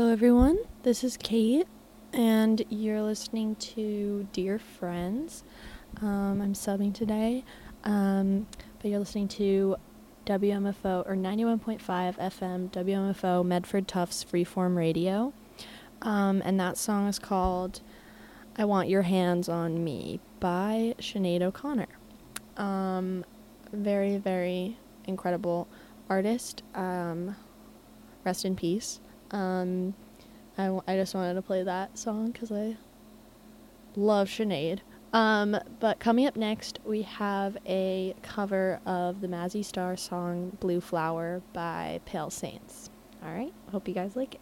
Hello, everyone. This is Kate, and you're listening to Dear Friends. I'm subbing today, but you're listening to WMFO, or 91.5 FM, WMFO Medford Tufts Freeform Radio, and that song is called I Want Your Hands on Me by Sinead O'Connor. Very, very incredible artist. Rest in peace. I just wanted to play that song because I love Sinead. But coming up next, we have a cover of the Mazzy Star song Blue Flower by Pale Saints. All right, hope you guys like it.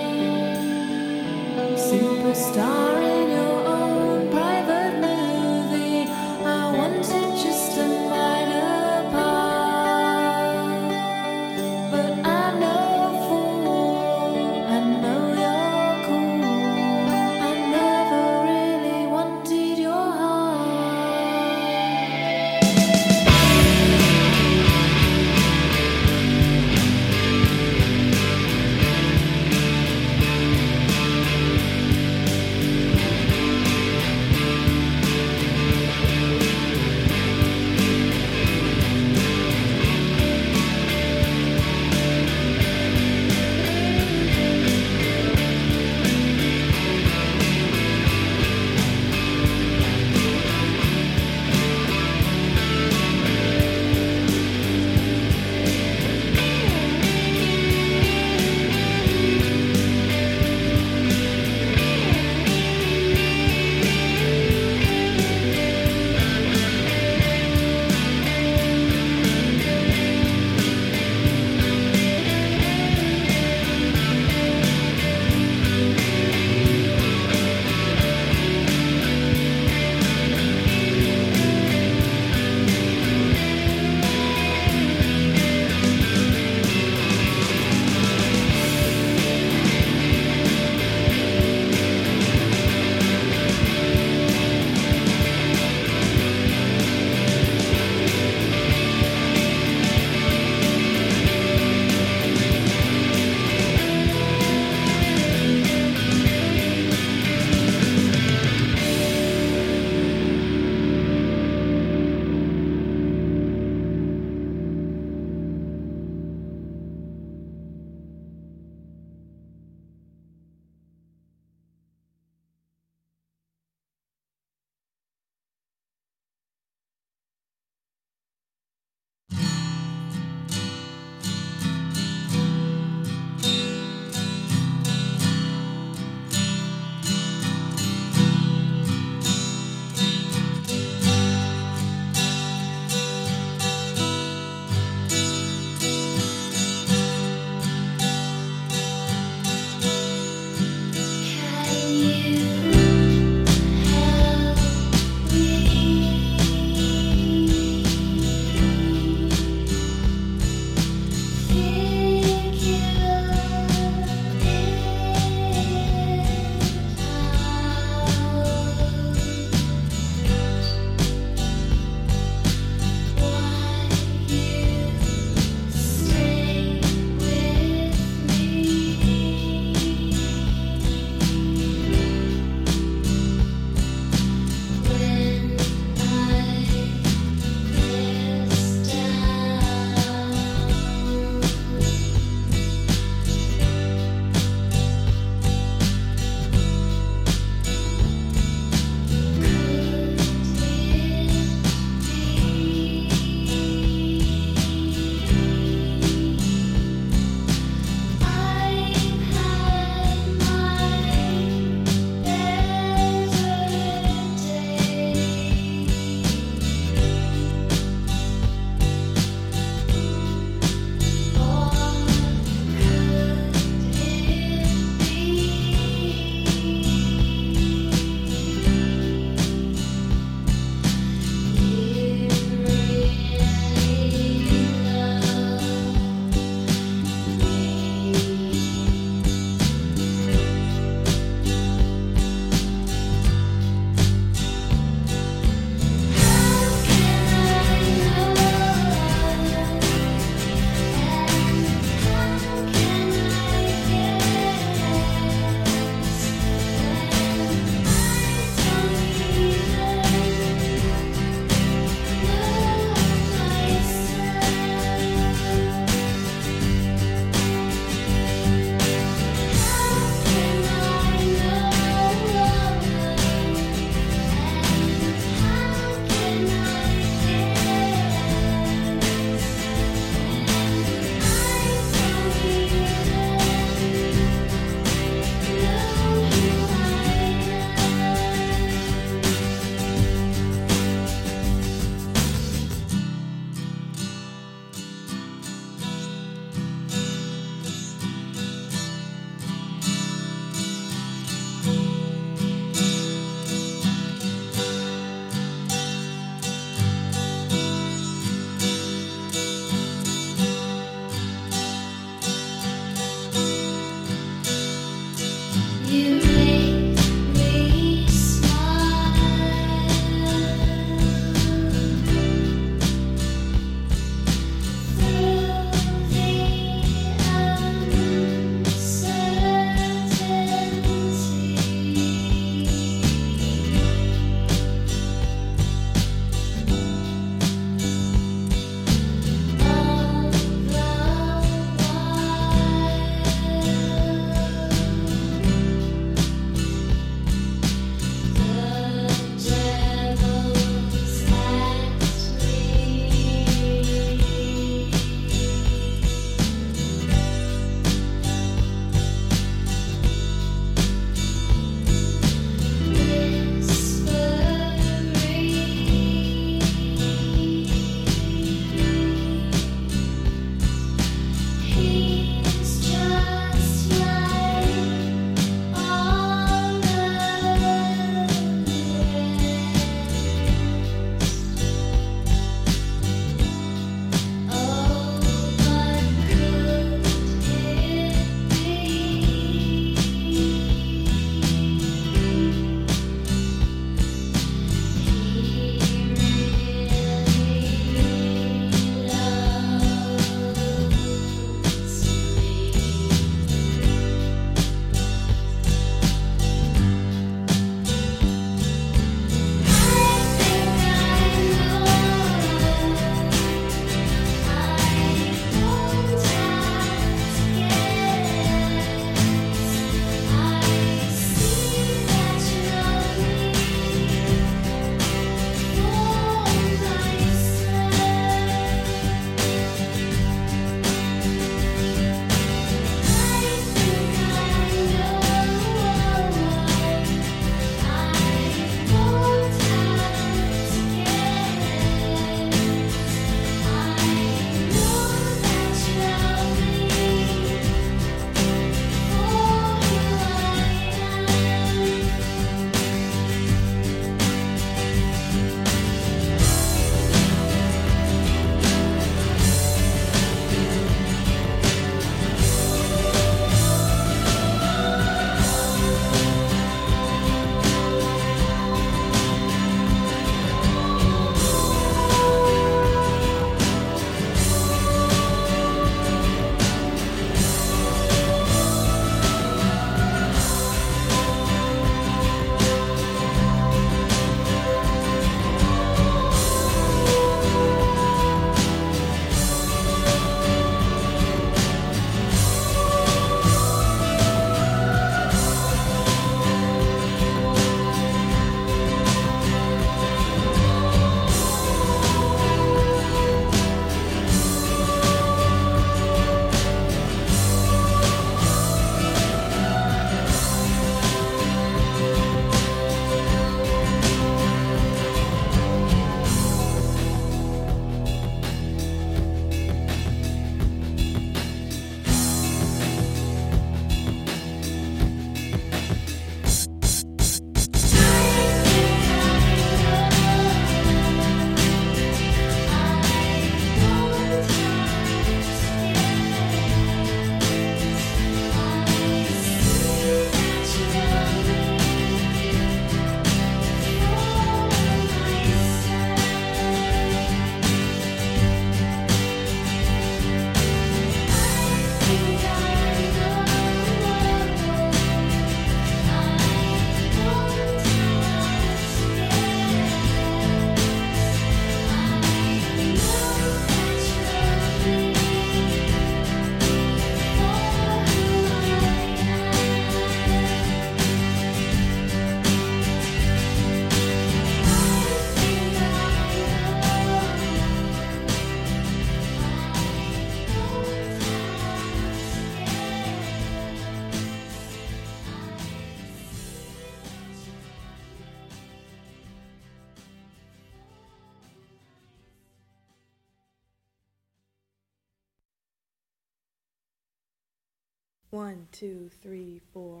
1, 2, 3, 4.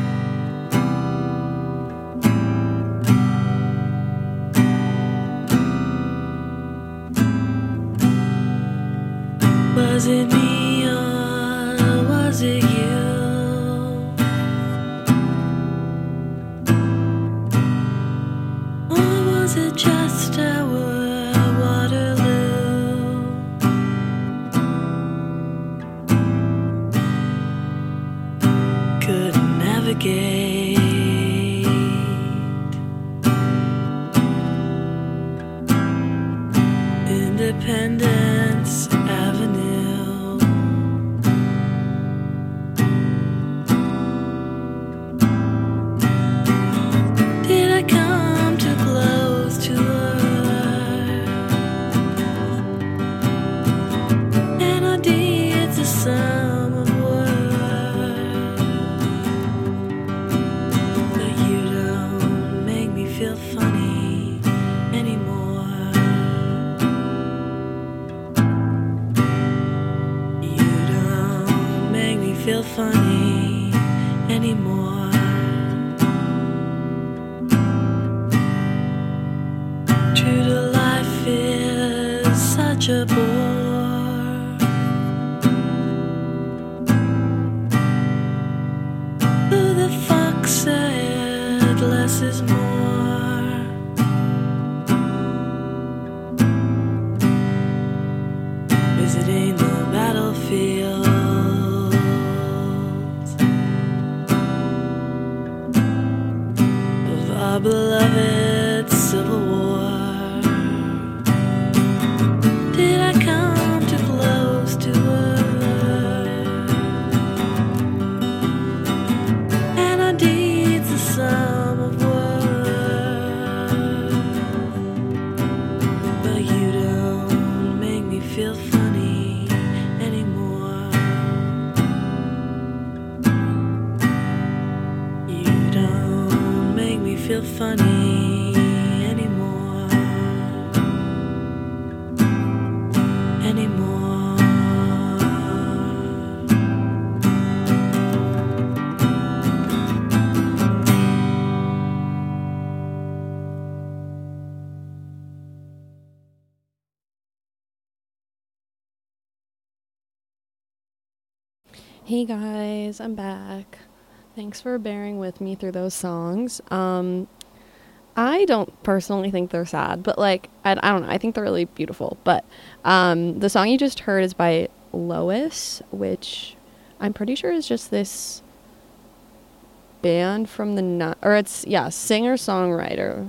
Was it me or was it you? Or was it just our Waterloo? Couldn't navigate Independence Avenue. Did I come too close to her? And our deeds the sum of words. But you don't make me feel funny anymore. You don't make me feel funny anymore. True to life is such a bore. Who the fuck said less is more? Visiting the battlefields of our beloved Civil War. Did I come too close to her? And our deeds the sum of words. But you don't make me feel funny anymore. You don't make me feel funny anymore. Anymore. Hey guys, I'm back. Thanks for bearing with me through those songs. I don't personally think they're sad, but like, I don't know, I think they're really beautiful. But the song you just heard is by Lois, which I'm pretty sure is just this band from singer-songwriter,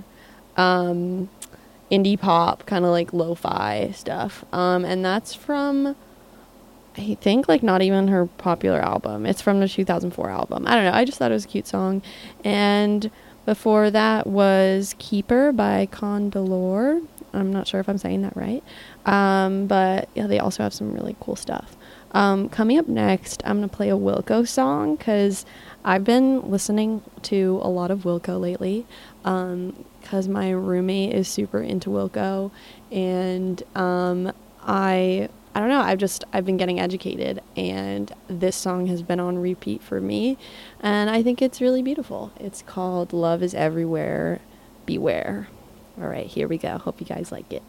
indie pop, kind of like lo-fi stuff. And that's from, I think, like, not even her popular album. It's from the 2004 album. I don't know. I just thought it was a cute song. And before that was Keeper by Condolor. I'm not sure if I'm saying that right. But yeah, they also have some really cool stuff. Coming up next, I'm going to play a Wilco song because I've been listening to a lot of Wilco lately because my roommate is super into Wilco. And I don't know, I've been getting educated, and this song has been on repeat for me, and I think it's really beautiful. It's called Love is Everywhere, Beware. All right, here we go. Hope you guys like it.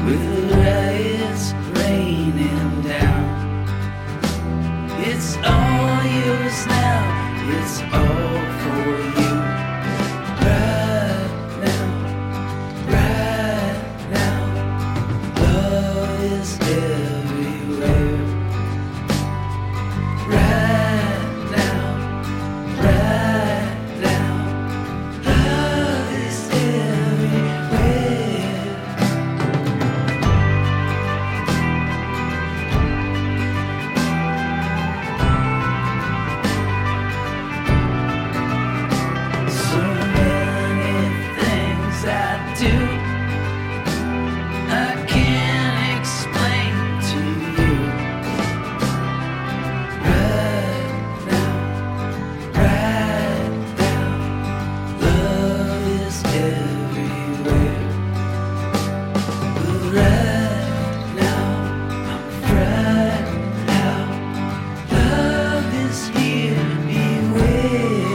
with the riots raining down. It's all yours now, it's all for you. Right now, right now, love is everywhere. Right now, right now, love is everywhere. So many things I do, I can't explain to you. Right now, love is everywhere. But right now, I'm right now, love is here, beware.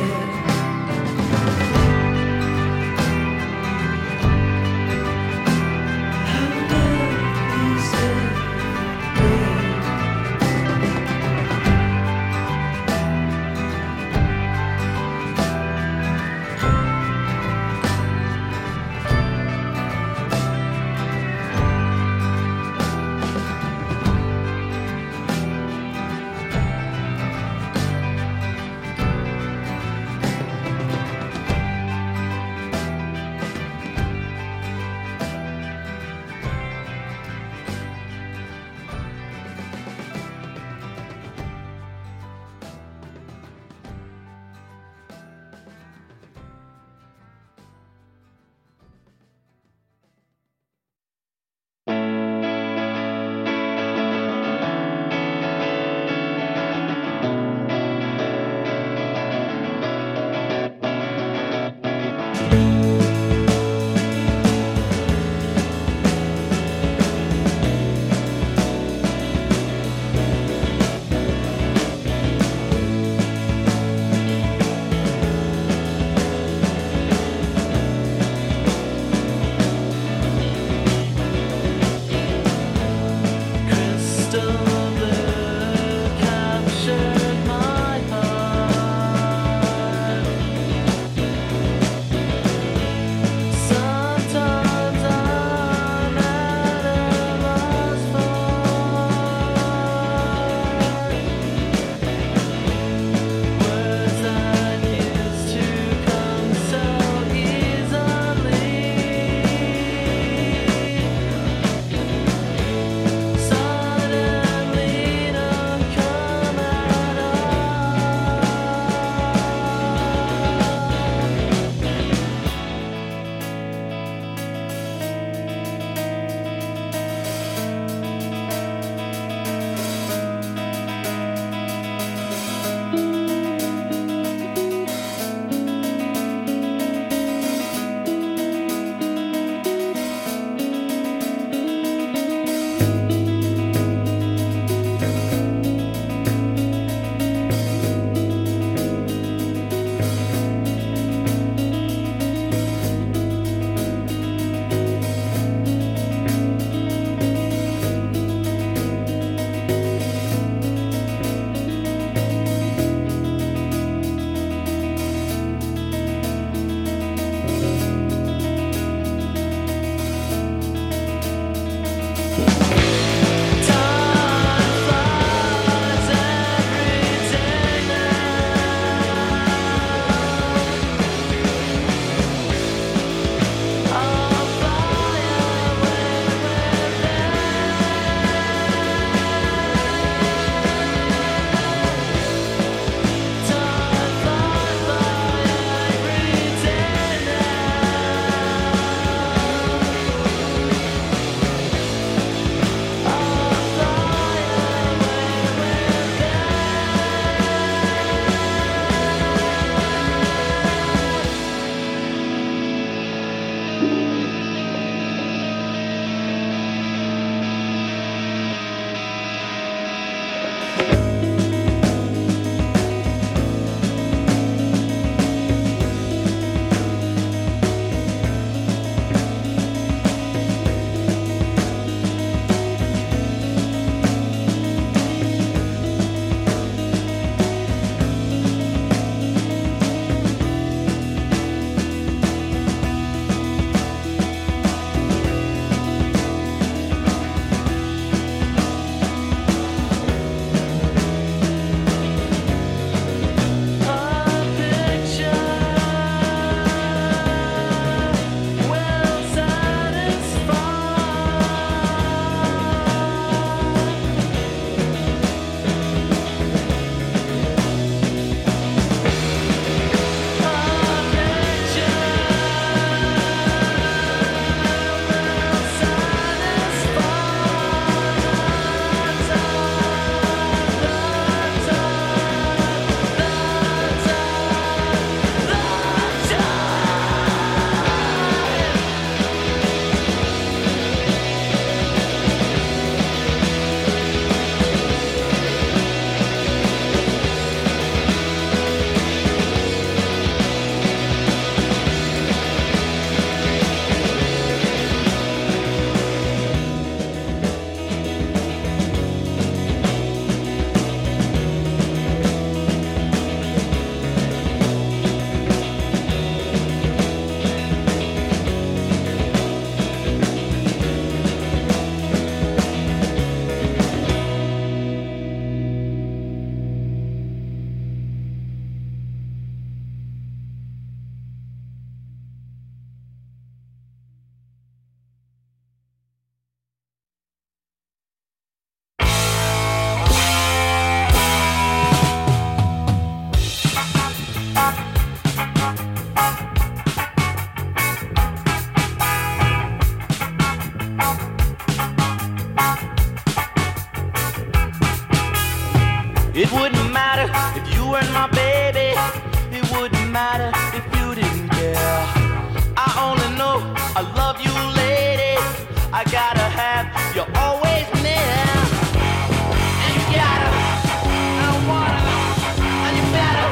I gotta have you always near. And you gotta, I wanna, and you better.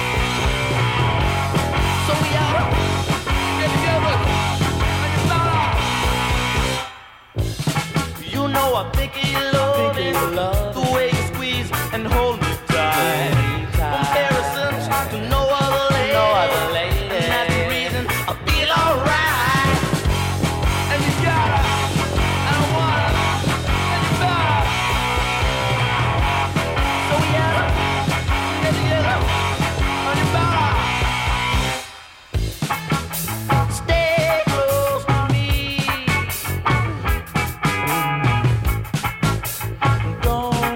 So we oughta get together, and you better. You know I think you love it, the way you squeeze and hold me tight. Comparisons to no other lady, and that's the reason I feel alright. And you gotta, I wanna, and you better. So we gotta get together, and you better. Stay close to me. Don't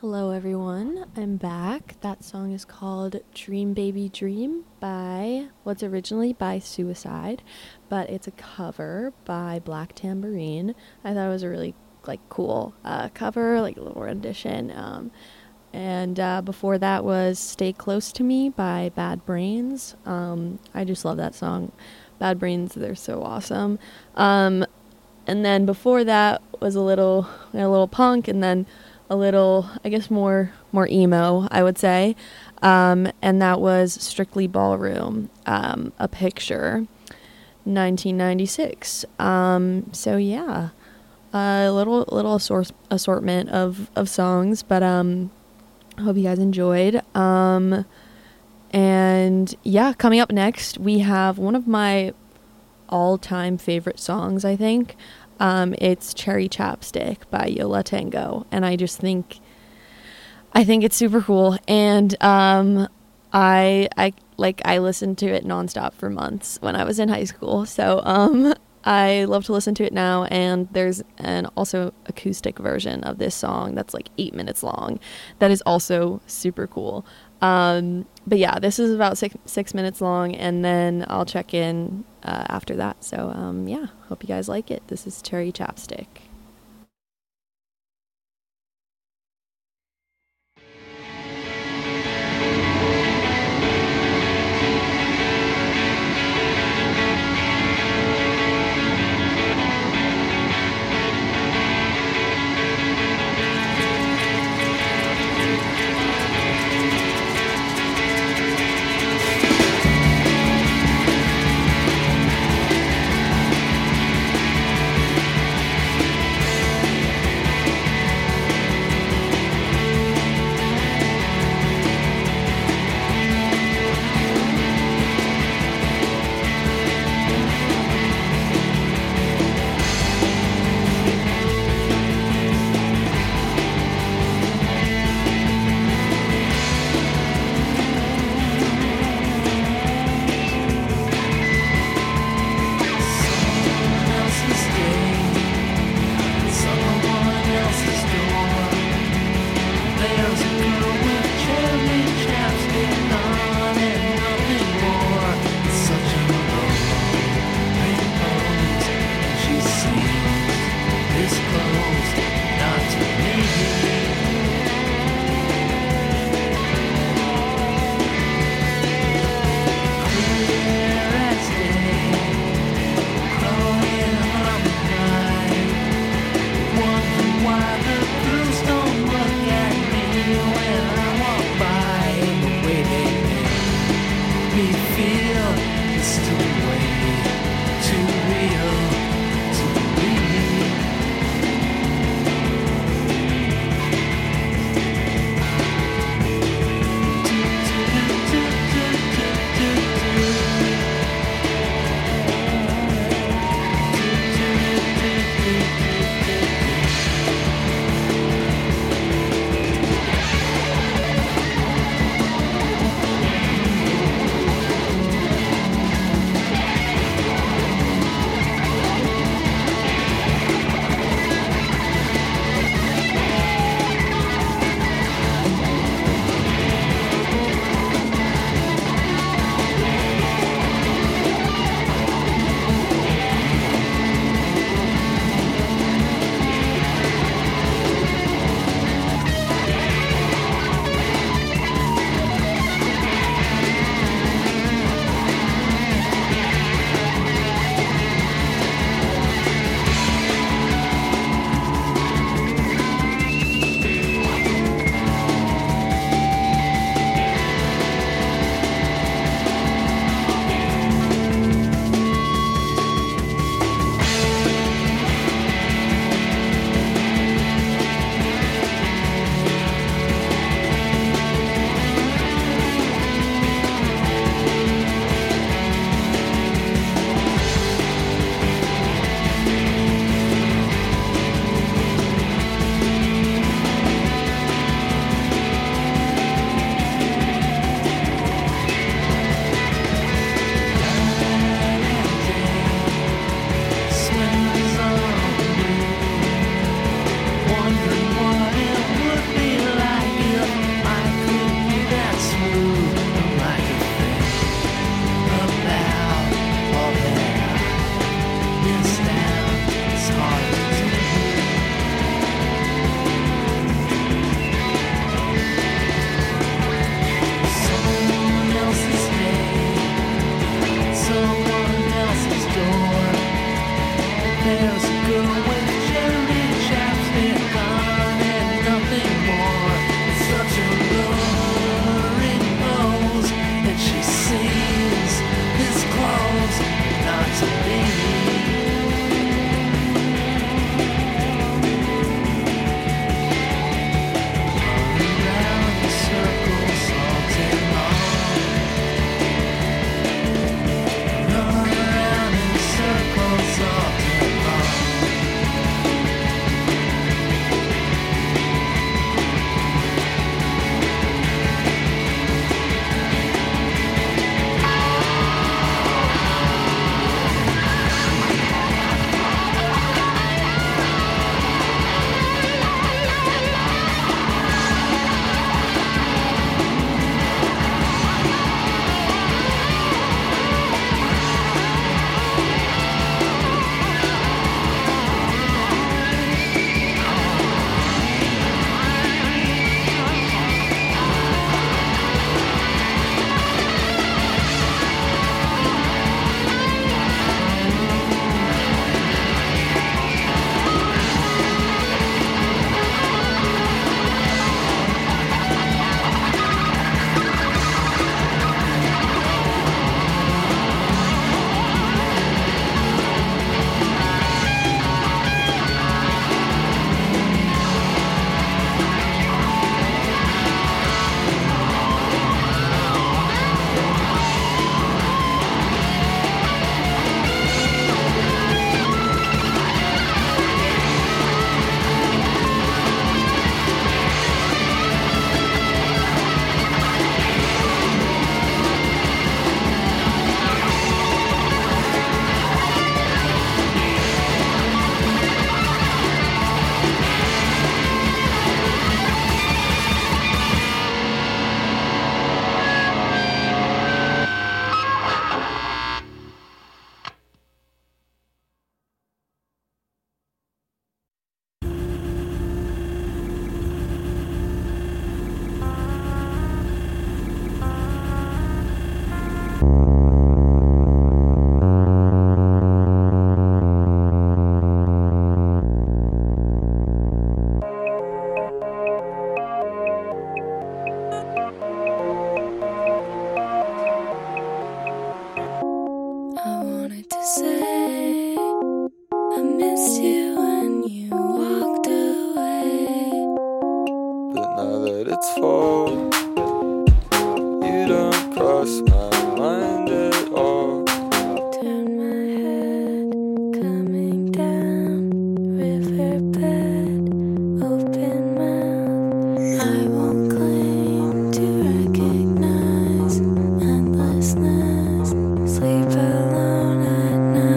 Hello, everyone. I'm back. That song is called Dream Baby Dream by what's originally by Suicide, but it's a cover by Black Tambourine. I thought it was a really cool cover, like a little rendition. And before that was Stay Close to Me by Bad Brains. I just love that song. Bad Brains, they're so awesome. And then before that was a little punk, and then a little, I guess, more emo, I would say. And that was Strictly Ballroom, A Picture, 1996. So yeah, a little assortment of songs, but I hope you guys enjoyed. And yeah, coming up next, we have one of my all-time favorite songs, I think. It's Cherry Chapstick by Yo La Tengo, and I think it's super cool, and I listened to it nonstop for months when I was in high school, so I love to listen to it now. And there's an also acoustic version of this song that's like 8 minutes long that is also super cool. But yeah, this is about 6 minutes long, and then I'll check in after that. So yeah, hope you guys like it. This is Cherry Chapstick. someone else's door. There's a girl with cherry chapstick on and nothing more. It's such a blurry nose, and she sees this close, not to be. Around the circles all day long. Run around in circles all day long. I wanted to say I miss you when you walked away. But now that it's fall, you don't cross my mind at all. Turn my head, coming down, riverbed, open mouth. I won't claim to recognize endlessness. Sleep alone at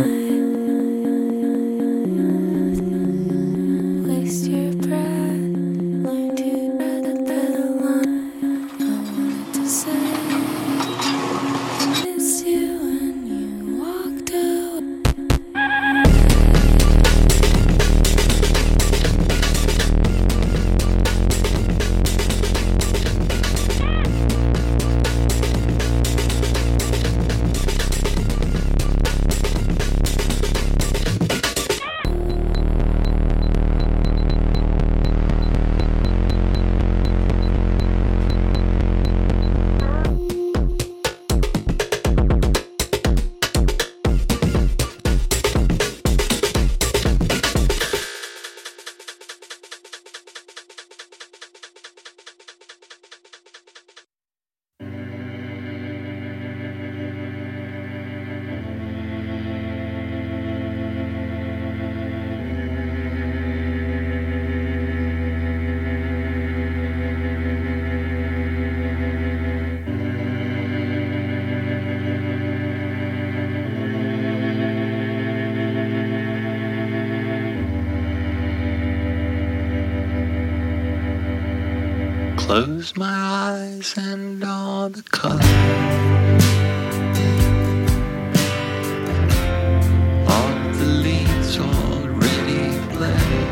night. Waste your breath, learn to tread the line. I wanted to say I miss you when you walked away. Close my eyes and all the colors of the leaves already bled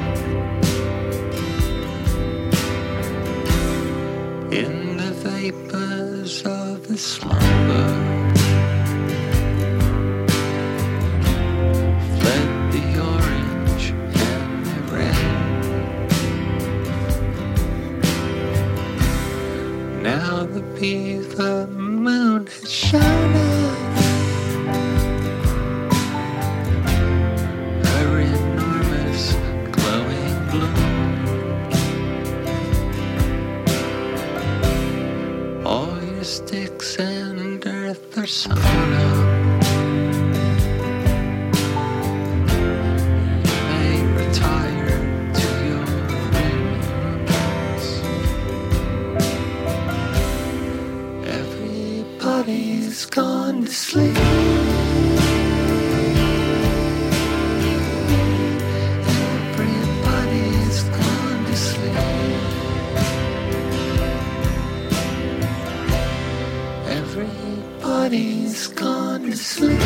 in the vapors of the slumber. grown up. May retire to your roots. Everybody's gone to sleep. Everybody's gone to sleep. Everybody's gone to sleep.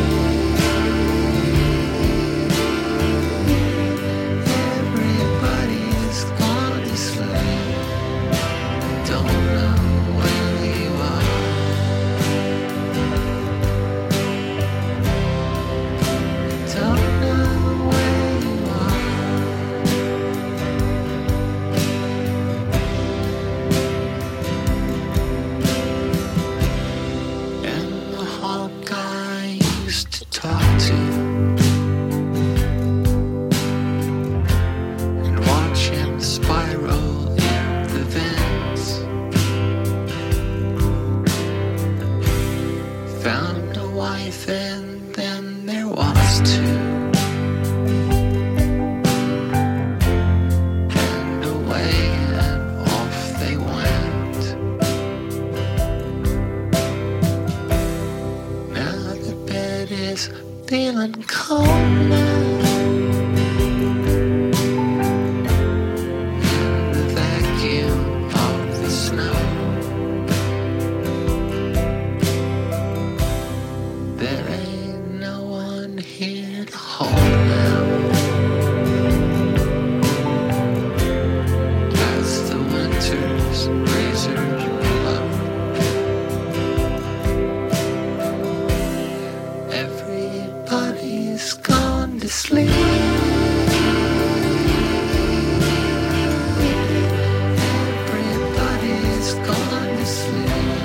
Everybody's gone to sleep. Don't know where you are. Don't know where you are. And the hawk I used to talk to and watch him spiral in the vents, found a wife and then there was two, and away and off they went. Now the bed is feeling cold now. In the vacuum of the snow, there ain't no one here to hold now. As the winter's razor blow, everybody's gone to sleep. Everybody's gone to sleep.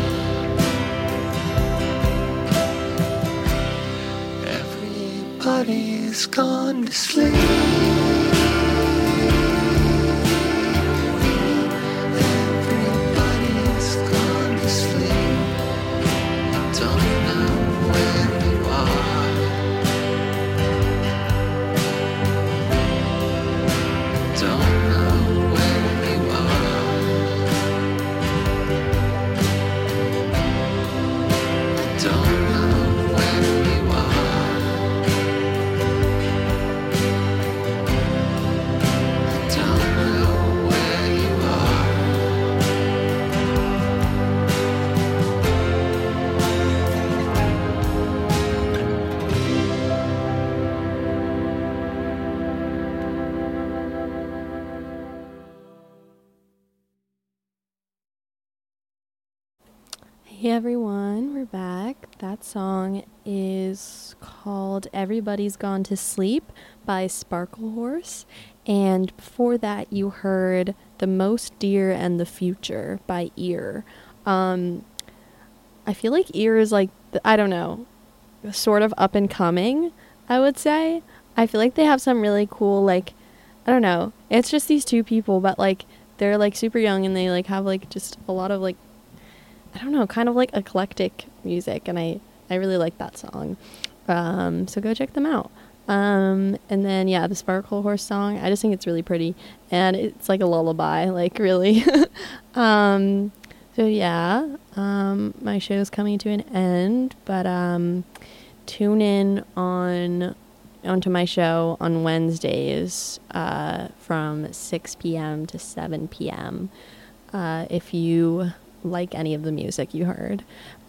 Everybody's gone to sleep. Everybody's gone to sleep. Don't know where you are. Don't know where you are. Don't know where you are. Don't know where you are. Hey everyone, we're back. That song is called Everybody's Gone to Sleep by Sparkle Horse. And before that, you heard The Most Dear and the Future by Ear. I feel like Ear is like, I don't know, sort of up and coming, I would say. I feel like they have some really cool, like, I don't know. It's just these two people, but like, they're like super young and they like have like just a lot of like, I don't know, kind of like eclectic music, and I really like that song. So go check them out. And then yeah, the Sparkle Horse song, I just think it's really pretty, and it's like a lullaby, like really. So yeah, my show's coming to an end, but tune in onto my show on Wednesdays from 6 p.m. to 7 p.m. If you like any of the music you heard.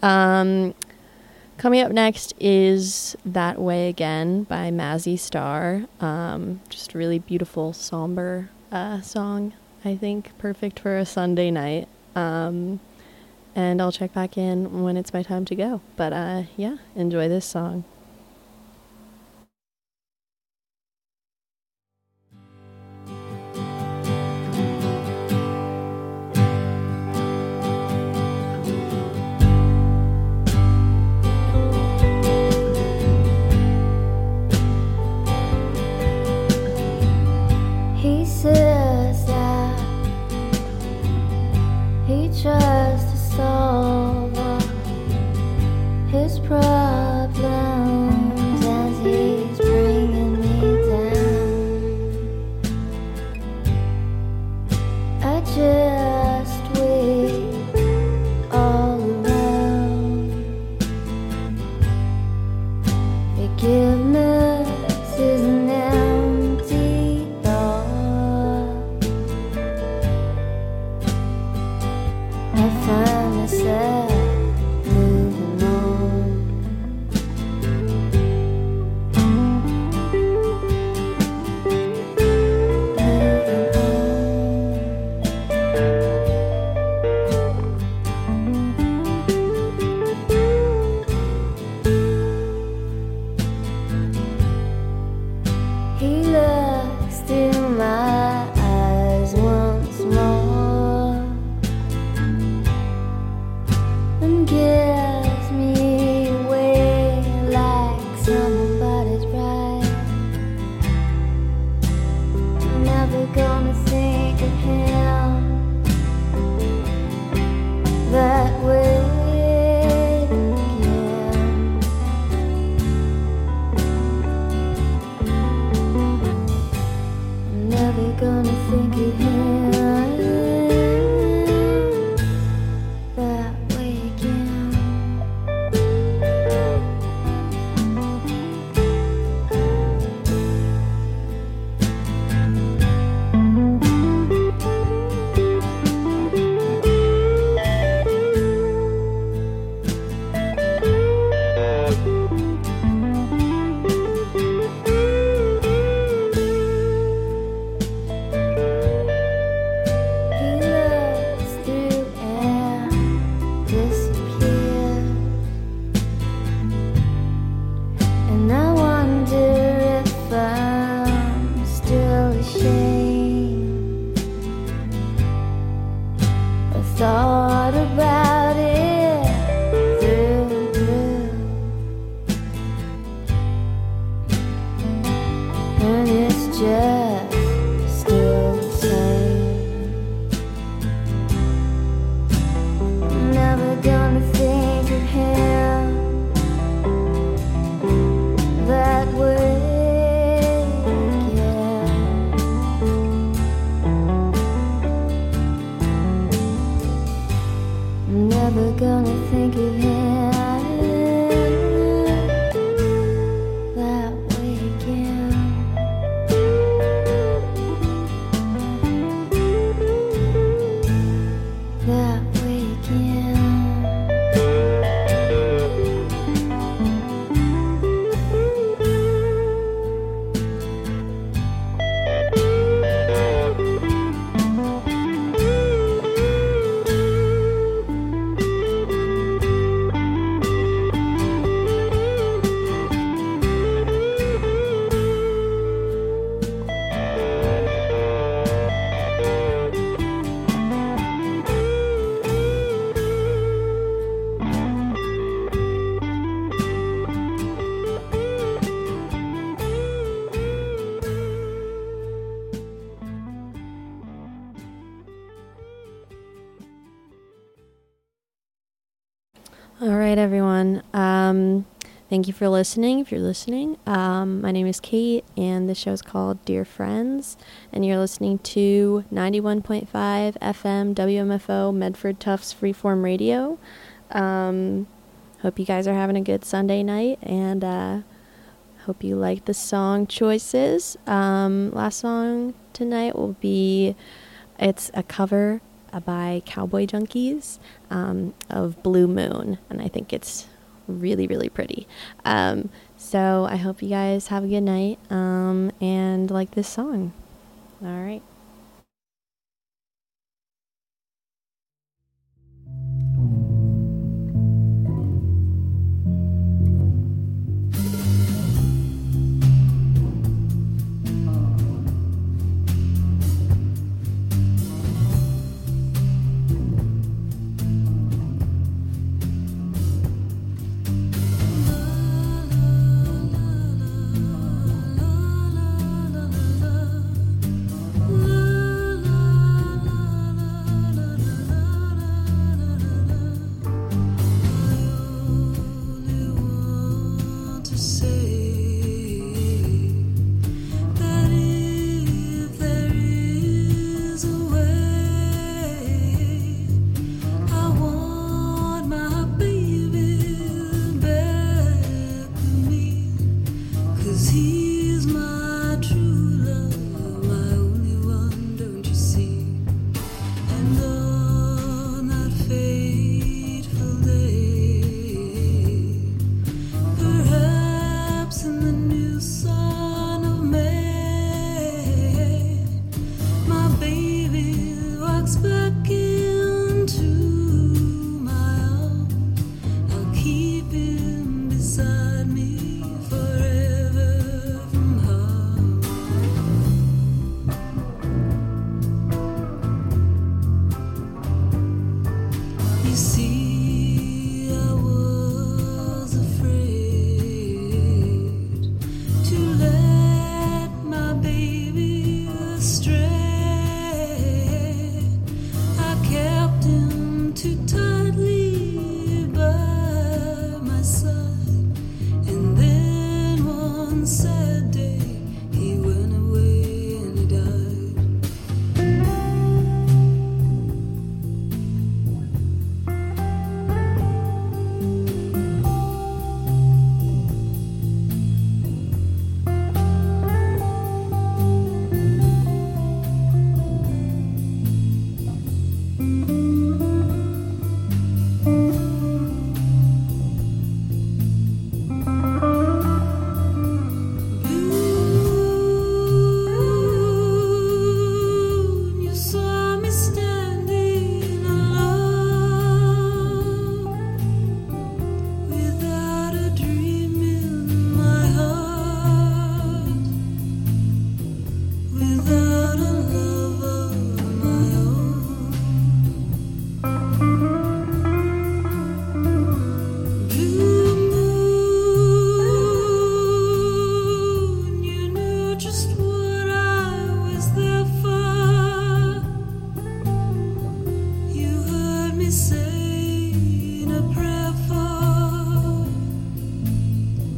Coming up next is That Way Again by Mazzy Star. Just a really beautiful, somber song, I think. Perfect for a Sunday night. And I'll check back in when it's my time to go. But yeah, enjoy this song. He says that he tries to solve all his problems. problems as he's bringing me down. I just weep all around. Forgiveness is an empty thought. I find myself moving on. He looks through my eyes once more and gives me away like somebody's right. I'm never gonna think of him that way again. I'm never gonna think of him that way again. He looks through and disappears, and I wonder if I'm still ashamed. I thought about it through and through, and it's just still the same. I'm never gonna think of him that way again. I'm never gonna think of him that way again. That way again. All right, everyone. Thank you for listening. If you're listening, my name is Kate, and the show is called Dear Friends, and you're listening to 91.5 FM WMFO Medford Tufts Freeform Radio. Hope you guys are having a good Sunday night, and hope you like the song choices. Last song tonight will be, it's a cover by Cowboy Junkies of Blue Moon, and I think it's really, really pretty. So I hope you guys have a good night and like this song. All right. La Beside me forever.